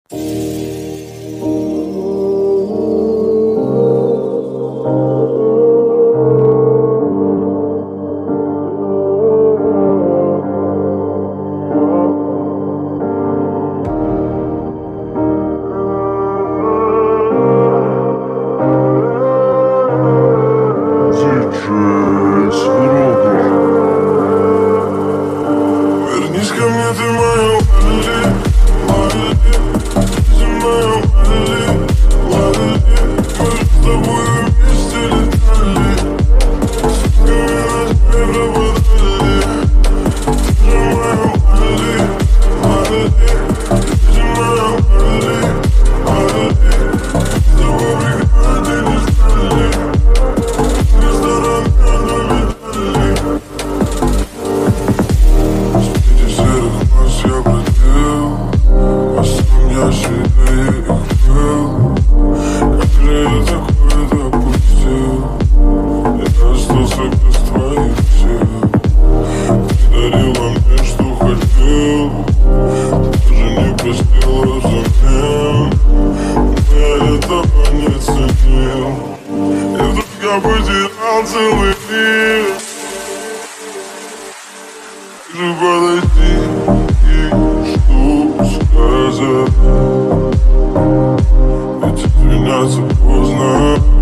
Вернись ко мне, ты моя Лали, ты моя Лали, мы с тобой вместе летали, сутками нас не пропадали. Ты моя Лали, ты моя Лали, с тобой бригады не стали, ресторан долетали. Я бродил, а сам я сильнее их был. Как же я такое допустил? Я остался без твоих сил. Ты дарила мне, что хотел, даже не простил, разумен. Но я этого не ценил, и вдруг я потерял целый мир. Как же подойти и что сказать? Ведь извиняться поздно.